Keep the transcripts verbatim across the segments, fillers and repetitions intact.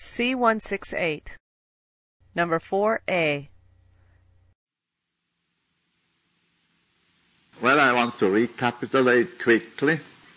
C one sixty-eight. Number four A. Well, I want to recapitulate quickly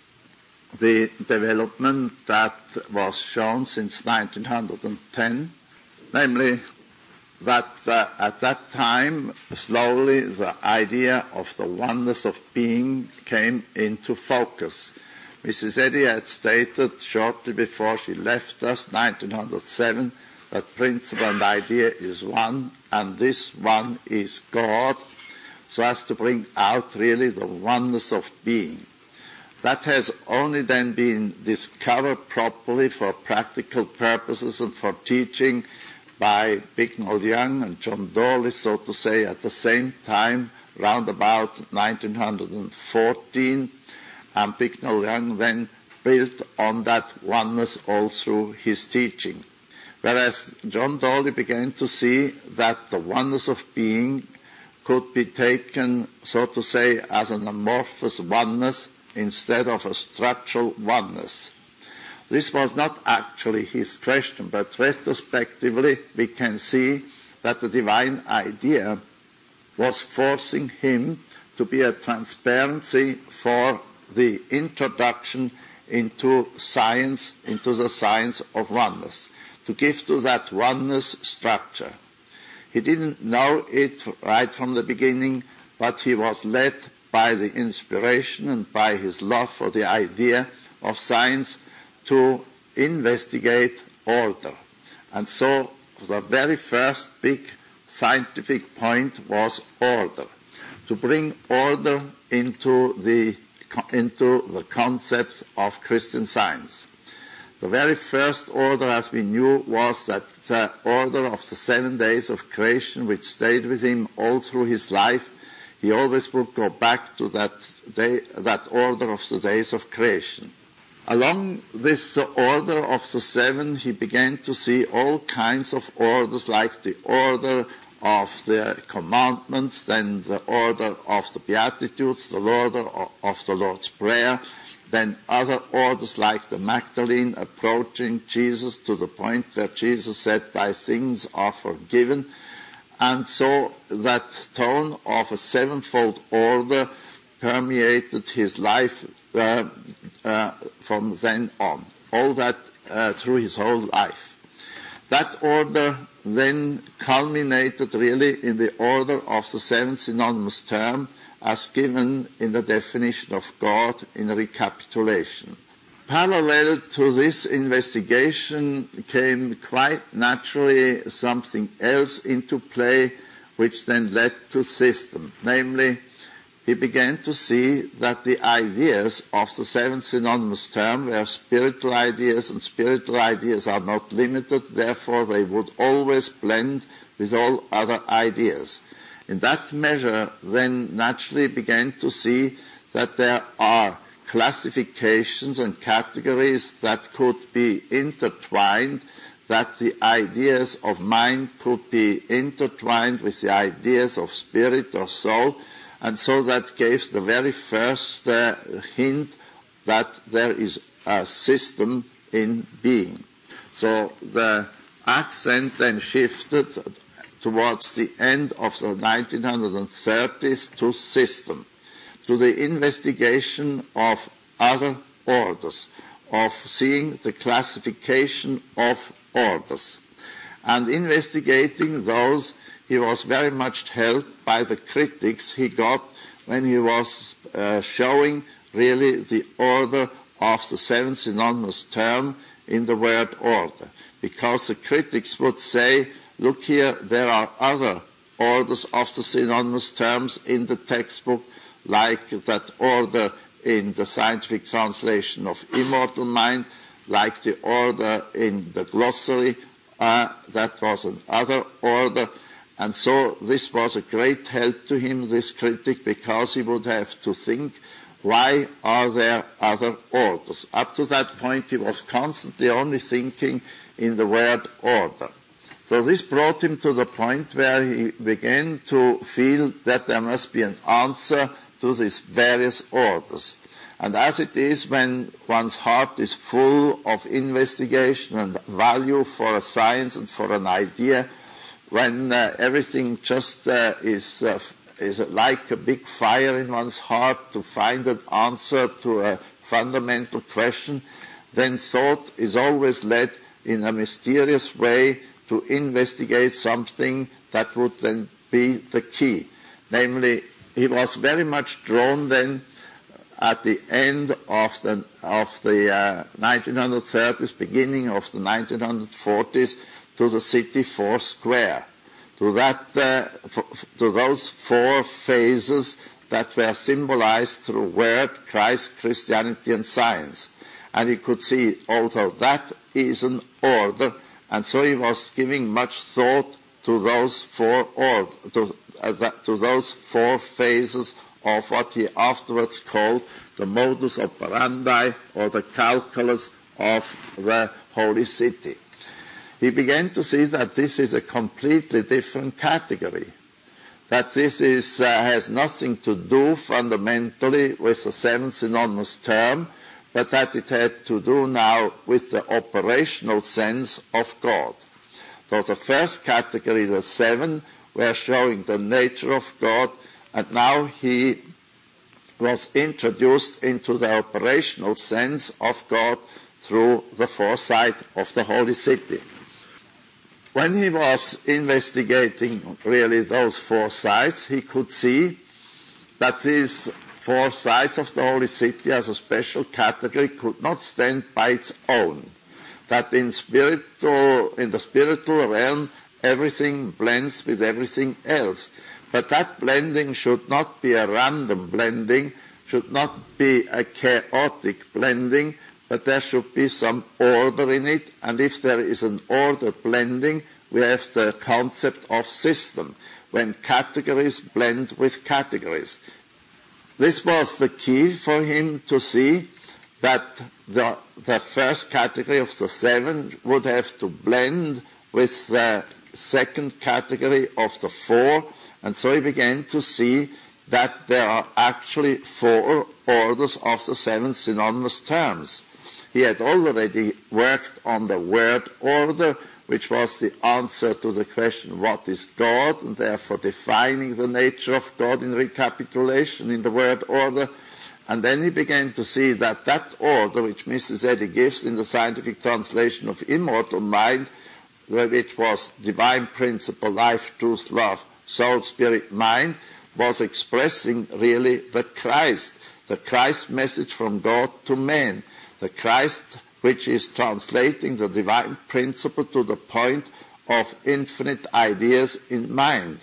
the development that was shown since nineteen ten, namely that uh, at that time, slowly the idea of the oneness of being came into focus. Missus Eddy had stated shortly before she left us, nineteen oh seven, that principle and idea is one, and this one is God, so as to bring out really the oneness of being. That has only then been discovered properly for practical purposes and for teaching by Bicknell Young and John Dawley, so to say, at the same time, round about nineteen fourteen, and Bicknell Young then built on that oneness all through his teaching. Whereas John Dawley began to see that the oneness of being could be taken, so to say, as an amorphous oneness instead of a structural oneness. This was not actually his question, but retrospectively we can see that the divine idea was forcing him to be a transparency for the introduction into science, into the science of oneness, to give to that oneness structure. He didn't know it right from the beginning, but he was led by the inspiration and by his love for the idea of science to investigate order. And so the very first big scientific point was order, to bring order into the into the concepts of Christian Science. The very first order, as we knew, was that the order of the seven days of creation, which stayed with him all through his life. He always would go back to that day, that order of the days of creation. Along this order of the seven, he began to see all kinds of orders, like the order of the commandments, then the order of the Beatitudes, the order of the Lord's Prayer, then other orders like the Magdalene approaching Jesus to the point where Jesus said, "Thy sins are forgiven." And so that tone of a sevenfold order permeated his life uh, uh, from then on, all that uh, through his whole life. That order then culminated really in the order of the seven synonymous term as given in the definition of God in a recapitulation. Parallel to this investigation came quite naturally something else into play, which then led to system. Namely, he began to see that the ideas of the seven synonymous term were spiritual ideas, and spiritual ideas are not limited, therefore they would always blend with all other ideas. In that measure, then naturally began to see that there are classifications and categories that could be intertwined, that the ideas of mind could be intertwined with the ideas of spirit or soul, and so that gave the very first uh, hint that there is a system in being. So the accent then shifted towards the end of the nineteen thirties to system, to the investigation of other orders, of seeing the classification of orders. And investigating those, he was very much helped by the critics he got when he was uh, showing really the order of the seven synonymous term in the word order. Because the critics would say, look here, there are other orders of the synonymous terms in the textbook, like that order in the scientific translation of immortal mind, like the order in the glossary, uh, that was another order. And so this was a great help to him, this critic, because he would have to think, why are there other orders? Up to that point he was constantly only thinking in the word order. So this brought him to the point where he began to feel that there must be an answer to these various orders. And as it is when one's heart is full of investigation and value for a science and for an idea, when uh, everything just uh, is, uh, is like a big fire in one's heart to find an answer to a fundamental question, then thought is always led in a mysterious way to investigate something that would then be the key. Namely, he was very much drawn then at the end of the, of the uh, nineteen thirties, beginning of the nineteen forties, to the city four square, to, that, uh, f- to those four phases that were symbolized through Word, Christ, Christianity, and science. And he could see also that is an order, and so he was giving much thought to those four or to, uh, that, to those four phases of what he afterwards called the modus operandi, or the calculus of the holy city. He began to see that this is a completely different category, that this is, uh, has nothing to do fundamentally with the seven synonymous term, but that it had to do now with the operational sense of God. So the first category, the seven, were showing the nature of God, and now he was introduced into the operational sense of God through the foresight of the holy city. When he was investigating really those four sites, he could see that these four sides of the holy city as a special category could not stand by its own, that in spiritual, in the spiritual realm everything blends with everything else. But that blending should not be a random blending, should not be a chaotic blending, but there should be some order in it. And if there is an order blending, we have the concept of system, when categories blend with categories. This was the key for him to see that the, the first category of the seven would have to blend with the second category of the four. And so he began to see that there are actually four orders of the seven synonymous terms. He had already worked on the word order, which was the answer to the question, what is God, and therefore defining the nature of God in recapitulation in the word order. And then he began to see that that order, which Missus Eddy gives in the scientific translation of Immortal Mind, which was divine principle, life, truth, love, soul, spirit, mind, was expressing really the Christ, the Christ message from God to man, the Christ which is translating the divine principle to the point of infinite ideas in mind.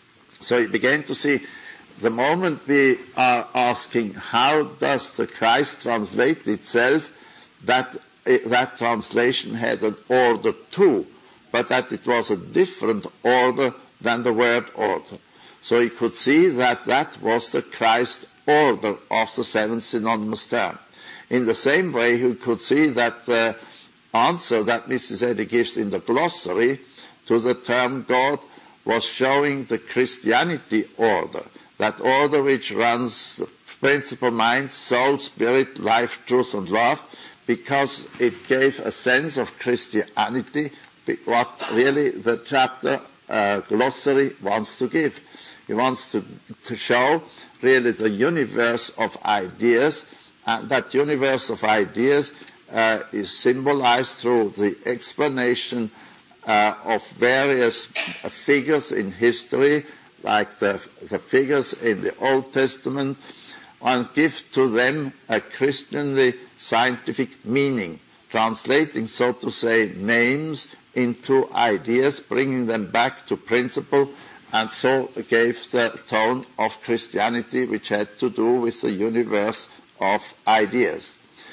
So he began to see, the moment we are asking how does the Christ translate itself, that, that translation had an order too, but that it was a different order than the word order. So he could see that that was the Christ order of the seven synonymous term. In the same way, he could see that the answer that Missus Eddy gives in the glossary to the term God was showing the Christianity order, that order which runs the principle mind, soul, spirit, life, truth, and love, because it gave a sense of Christianity, what really the chapter uh, glossary wants to give. He wants to, to show really the universe of ideas, and that universe of ideas uh, is symbolized through the explanation uh, of various uh, figures in history, like the, the figures in the Old Testament, and give to them a Christianly scientific meaning, translating, so to say, names into ideas, bringing them back to principle, and so gave the tone of Christianity, which had to do with the universe of ideas.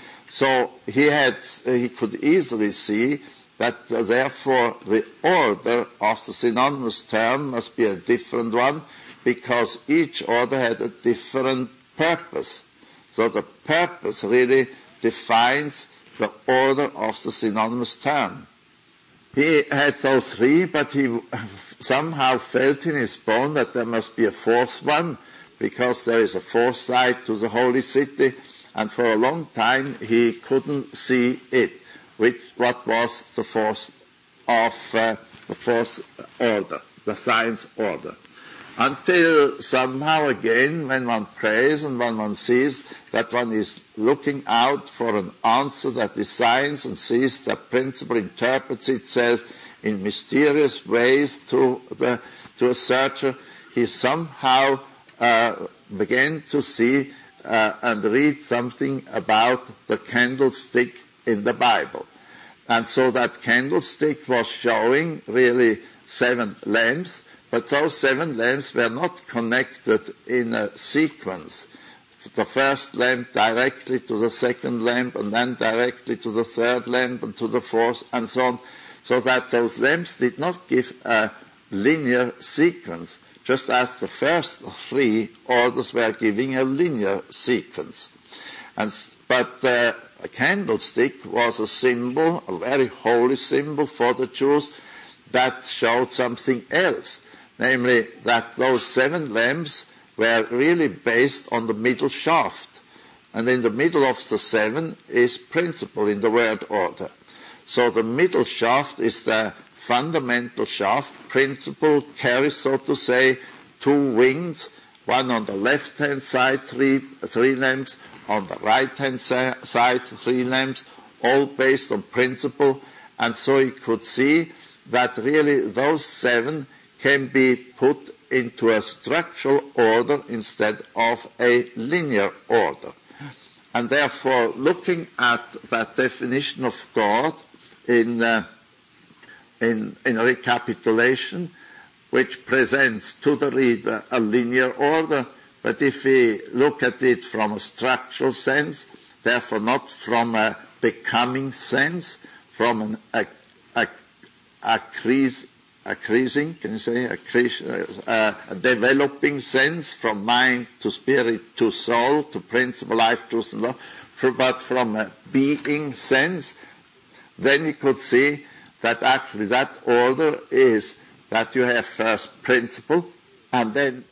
So he had, he could easily see that uh, therefore the order of the synonymous term must be a different one, because each order had a different purpose. So the purpose really defines the order of the synonymous term. He had those three, but he somehow felt in his bone that there must be a fourth one, because there is a fourth side to the holy city, and for a long time he couldn't see it, which what was the fourth of uh, the fourth order, the science order. Until somehow again, when one prays and when one sees that one is looking out for an answer that is science and sees that principle interprets itself in mysterious ways to the to a searcher, he somehow uh, began to see uh, and read something about the candlestick in the Bible. And so that candlestick was showing really seven lamps, but those seven lamps were not connected in a sequence. The first lamp directly to the second lamp, and then directly to the third lamp, and to the fourth, and so on, so that those lamps did not give a linear sequence, just as the first three orders were giving a linear sequence. And, but uh, a candlestick was a symbol, a very holy symbol for the Jews, that showed something else. Namely, that those seven lamps were really based on the middle shaft. And in the middle of the seven is principle in the word order. So the middle shaft is the fundamental shaft. Principle carries, so to say, two wings, one on the left-hand side, three, three lamps, on the right-hand side, three lamps, all based on principle. And so you could see that really those seven can be put into a structural order instead of a linear order. And therefore, looking at that definition of God in, uh, in, in a recapitulation, which presents to the reader a linear order, but if we look at it from a structural sense, therefore not from a becoming sense, from an a, a, a crease, Accreasing, can you say, accretion, uh, a developing sense from mind to spirit to soul to principle, life, truth, and love, but from a being sense, then you could see that actually that order is that you have first principle, and then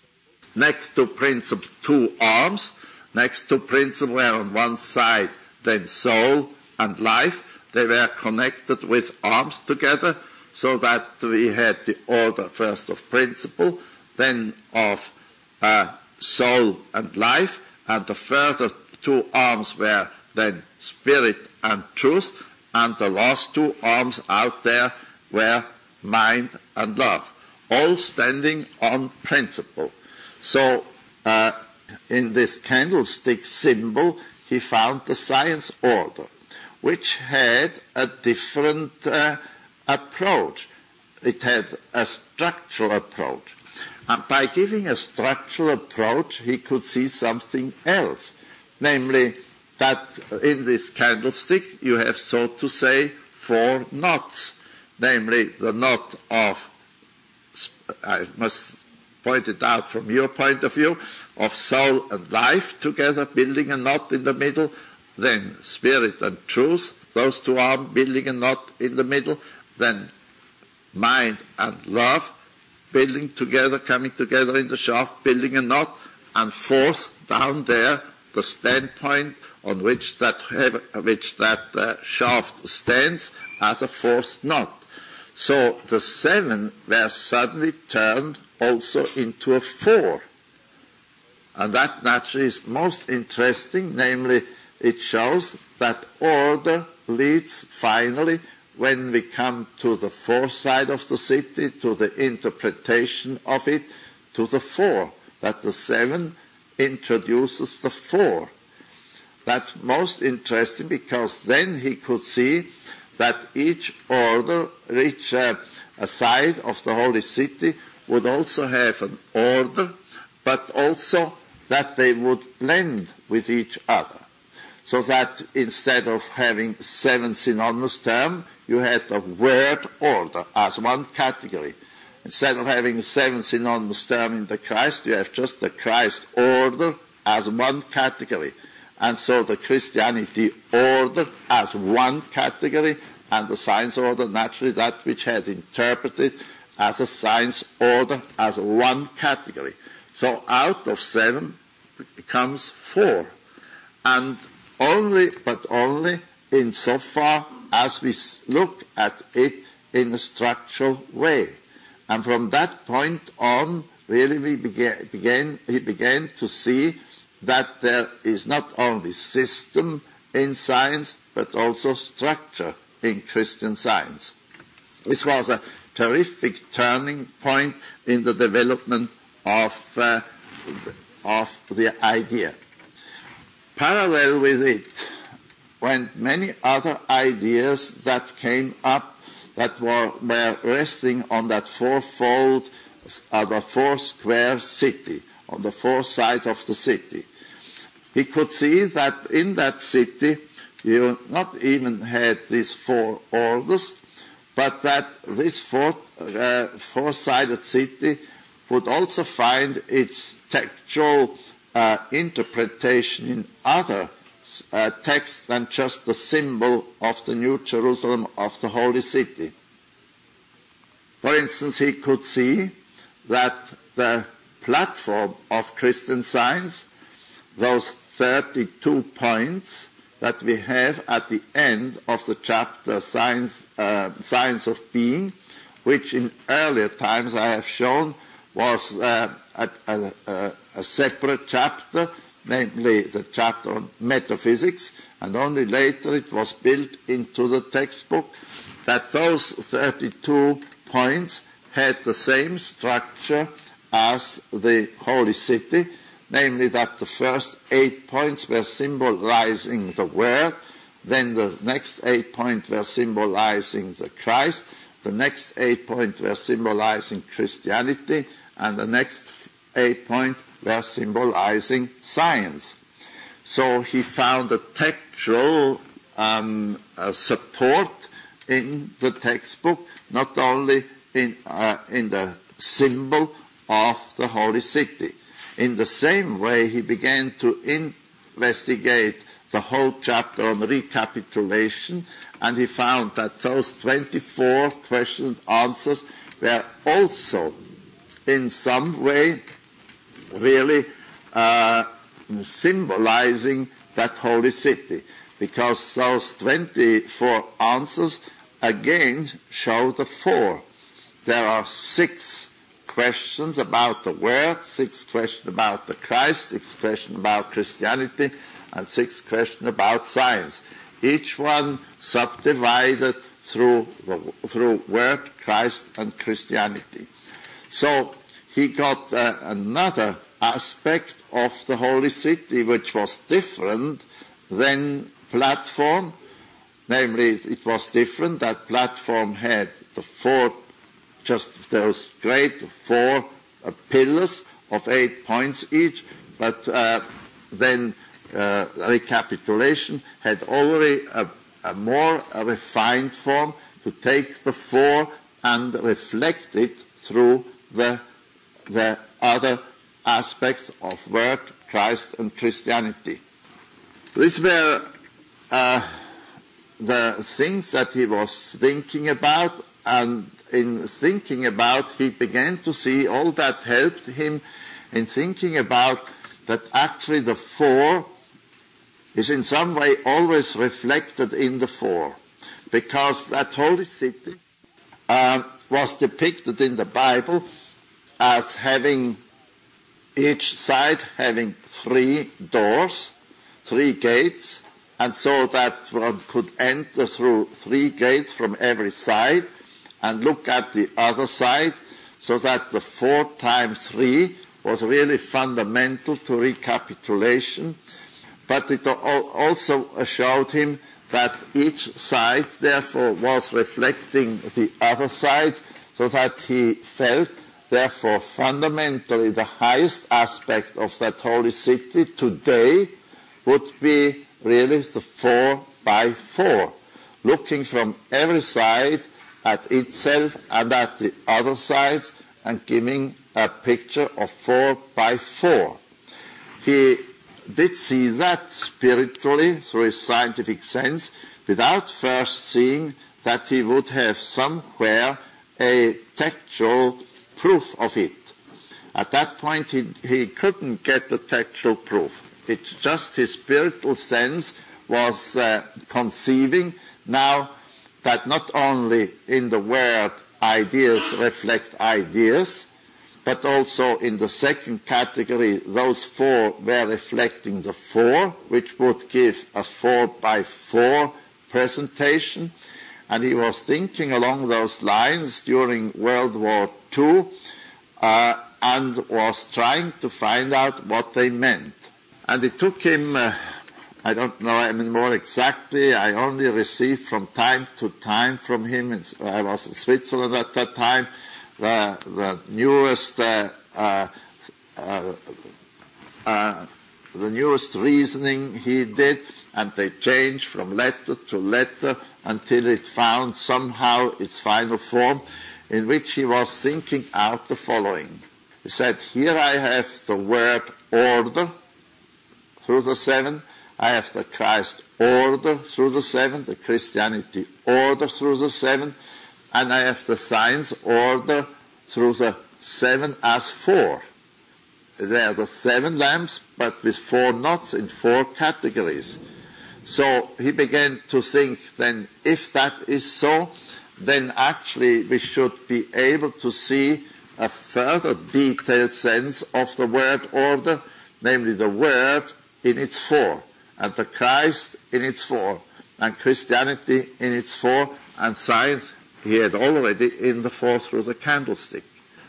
next to principle two arms, next to principle were on one side then soul and life. They were connected with arms together, so that we had the order first of principle, then of uh, soul and life, and the further two arms were then spirit and truth, and the last two arms out there were mind and love, all standing on principle. So uh, in this candlestick symbol, he found the science order, which had a different uh, approach. It had a structural approach. And by giving a structural approach, he could see something else. Namely, that in this candlestick you have, so to say, four knots. Namely, the knot of, I must point it out from your point of view, of soul and life together, building a knot in the middle, then spirit and truth, those two arms building a knot in the middle, then mind and love building together, coming together in the shaft, building a knot, and fourth, down there, the standpoint on which that, which that uh, shaft stands as a fourth knot. So the seven were suddenly turned also into a four. And that naturally is most interesting, namely it shows that order leads finally, when we come to the fourth side of the city, to the interpretation of it, to the four, that the seven introduces the four. That's most interesting, because then he could see that each order, each uh, a side of the holy city would also have an order, but also that they would blend with each other. So that instead of having seven synonymous terms, you had a word order as one category. Instead of having seven synonymous terms in the Christ, you have just the Christ order as one category. And so the Christianity order as one category, and the science order, naturally that which had interpreted as a science order as one category. So out of seven comes four. and only, but only insofar as we look at it in a structural way. And from that point on, really we began, began, he began to see that there is not only system in science, but also structure in Christian Science. This was a terrific turning point in the development of, uh, of the idea. Parallel with it went many other ideas that came up that were, were resting on that fourfold, uh, the four square city, on the four sides of the city. He could see that in that city you not even had these four orders, but that this four, uh, four-sided city would also find its textual uh, interpretation in other uh, texts than just the symbol of the New Jerusalem, of the Holy City. For instance, he could see that the platform of Christian Science, those thirty-two points that we have at the end of the chapter Science, uh, Science of Being, which in earlier times I have shown was uh, a, a, a separate chapter, namely the chapter on metaphysics, and only later it was built into the textbook, that those thirty-two points had the same structure as the Holy City, namely that the first eight points were symbolizing the Word, then the next eight points were symbolizing the Christ, the next eight points were symbolizing Christianity, and the next eight points were symbolizing science. So he found a textual um, uh, support in the textbook, not only in, uh, in the symbol of the Holy City. In the same way, he began to investigate the whole chapter on recapitulation, and he found that those twenty-four question answers were also in some way really uh, symbolizing that Holy City, because those twenty-four answers again show the four. There are six questions about the Word, six questions about the Christ, six questions about Christianity, and six questions about science. Each one subdivided through the through Word, Christ, and Christianity. So he got uh, another aspect of the Holy City which was different than platform. Namely, it was different. That platform had the four, just those great four uh, pillars of eight points each, but uh, then uh, recapitulation had already a, a more a refined form to take the four and reflect it through the the other aspects of Word, Christ, and Christianity. These were uh, the things that he was thinking about, and in thinking about, he began to see all that helped him in thinking about that actually the four is in some way always reflected in the four, because that Holy City uh, was depicted in the Bible as having each side having three doors, three gates, and so that one could enter through three gates from every side and look at the other side, so that the four times three was really fundamental to recapitulation. But it also showed him that each side therefore was reflecting the other side, so that he felt therefore fundamentally the highest aspect of that Holy City today would be really the four by four, looking from every side at itself and at the other sides and giving a picture of four by four. He did see that spiritually through his scientific sense, without first seeing that he would have somewhere a textual proof of it. At that point he, he couldn't get the textual proof. It's just his spiritual sense was uh, conceiving now that not only in the word ideas reflect ideas, but also in the second category, those four were reflecting the four, which would give a four by four presentation. And he was thinking along those lines during World War Two uh, and was trying to find out what they meant. And it took him, uh, I don't know anymore exactly, I only received from time to time from him, in, I was in Switzerland at that time, the, the newest uh, uh, uh, uh, the newest reasoning he did, and they changed from letter to letter until it found somehow its final form, in which he was thinking out the following. He said, here I have the word order through the seven, I have the Christ order through the seven, the Christianity order through the seven, and I have the science order through the seven as four. They are the seven lamps, but with four knots in four categories. So he began to think, then, if that is so, then actually we should be able to see a further detailed sense of the word order, namely the word in its four, and the Christ in its four, and Christianity in its four, and science he had already in the four through the candlestick.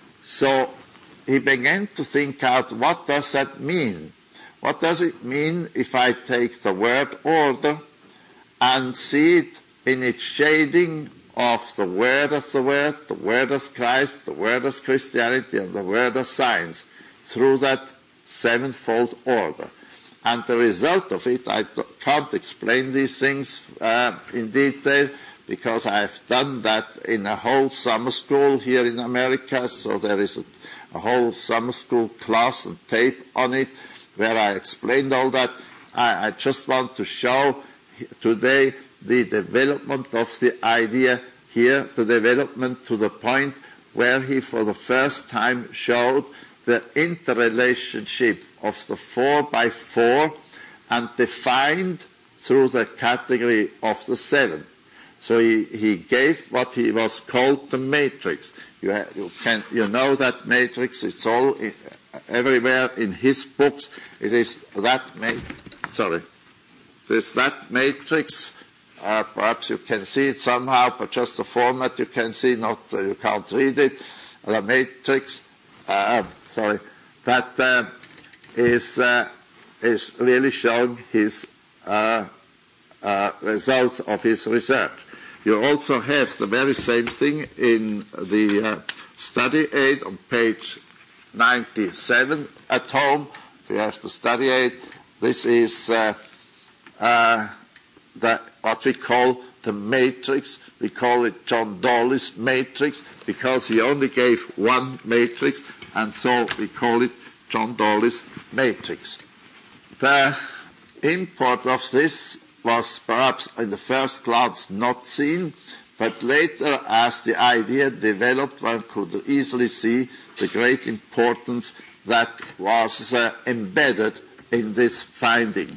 So he began to think out, what does that mean? What does it mean if I take the word order and see it in its shading of the word as the word, the word as Christ, the word as Christianity, and the word as science, through that sevenfold order? And the result of it, I can't explain these things uh, in detail, because I've done that in a whole summer school here in America, so there is a, a whole summer school class and tape on it, where I explained all that. I, I just want to show today the development of the idea here, the development to the point where he for the first time showed the interrelationship of the four by four and defined through the category of the seven. So he, he gave what he was called the matrix. You, ha, you, can, you know that matrix, it's all in, everywhere in his books. It is that, ma- sorry, there's that matrix. Uh, perhaps you can see it somehow, but just the format you can see, not uh, you can't read it. The matrix, uh, sorry, that uh, is uh, is really showing his uh, uh, results of his research. You also have the very same thing in the uh, study aid on page ninety-seven at home. If you have the study aid, this is uh, uh, the, what we call the matrix. We call it John Dawley's matrix because he only gave one matrix, and so we call it John Dawley's matrix. The import of this was perhaps in the first glance not seen, but later as the idea developed, one could easily see the great importance that was uh, embedded in this finding.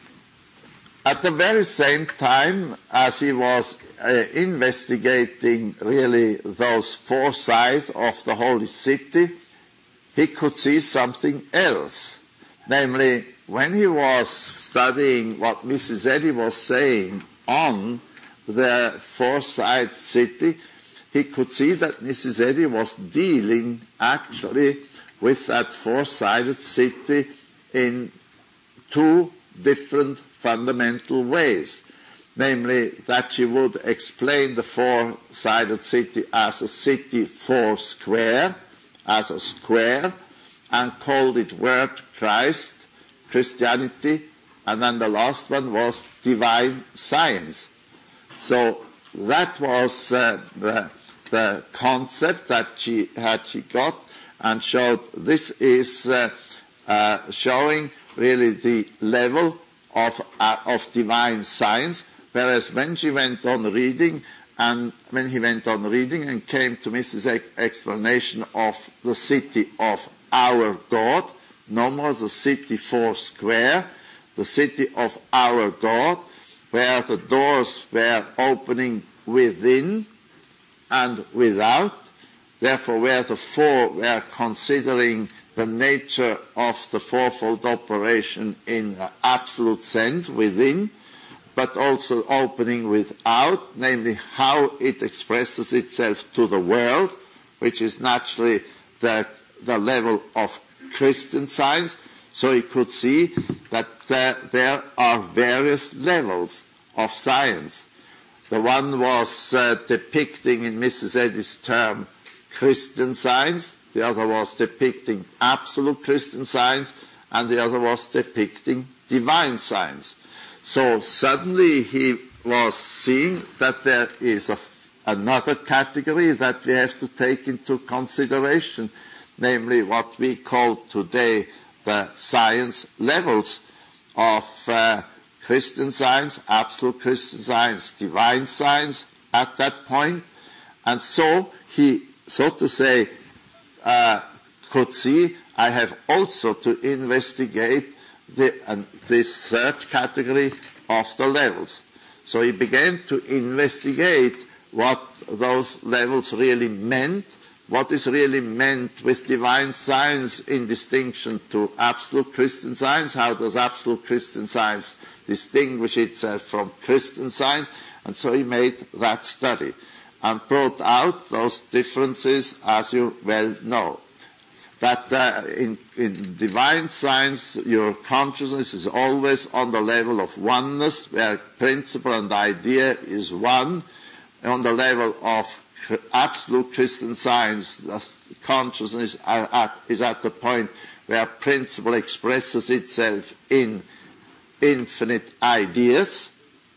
At the very same time as he was uh, investigating really those four sides of the holy city, he could see something else. Namely, when he was studying what Missus Eddy was saying on the four-side city, he could see that Missus Eddy was dealing actually with that four-sided city in two different fundamental ways. Namely, that she would explain the four-sided city as a city four square, as a square, and called it Word Christ, Christianity, and then the last one was divine science. So that was uh, the, the concept that she had she got, and showed this is uh, uh, showing really the level of uh, of divine science. Whereas when she went on reading, and when he went on reading and came to Missus E's explanation of the city of our God, no more the city four square, the city of our God, where the doors were opening within and without, therefore where the four were considering the nature of the fourfold operation in an absolute sense within, but also opening without, namely how it expresses itself to the world, which is naturally the, the level of Christian Science. So he could see that there, there are various levels of science. The one was uh, depicting, in Missus Eddy's term, Christian Science. The other was depicting absolute Christian Science, and the other was depicting divine science. So suddenly he was seeing that there is a, another category that we have to take into consideration, namely what we call today the science levels of uh, Christian Science, absolute Christian Science, divine science at that point. And so he, so to say, uh, could see I have also to investigate the, uh, this third category of the levels. So he began to investigate what those levels really meant, what is really meant with divine science in distinction to absolute Christian Science, how does absolute Christian Science distinguish itself from Christian Science, and so he made that study and brought out those differences, as you well know. That uh, in, in divine science, your consciousness is always on the level of oneness, where principle and idea is one. On the level of absolute Christian Science, the consciousness are at, is at the point where principle expresses itself in infinite ideas,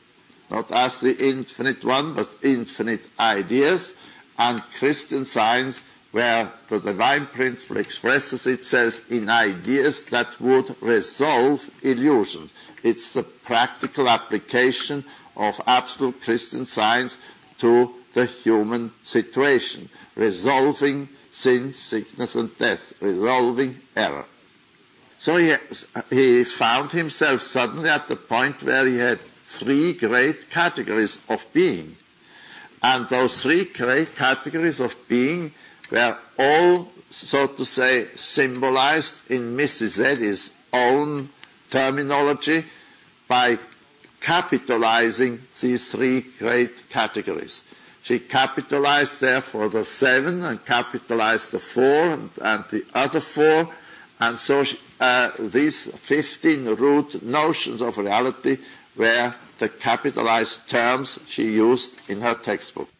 not as the infinite one, but infinite ideas, and Christian Science, where the divine principle expresses itself in ideas that would resolve illusions. It's the practical application of absolute Christian Science to the human situation, resolving sin, sickness, and death, resolving error. So he, he found himself suddenly at the point where he had three great categories of being. And those three great categories of being were all, so to say, symbolized in Missus Eddy's own terminology by capitalizing these three great categories. She capitalized therefore the seven and capitalized the four and, and the other four, and so she, uh, these fifteen root notions of reality were the capitalized terms she used in her textbook.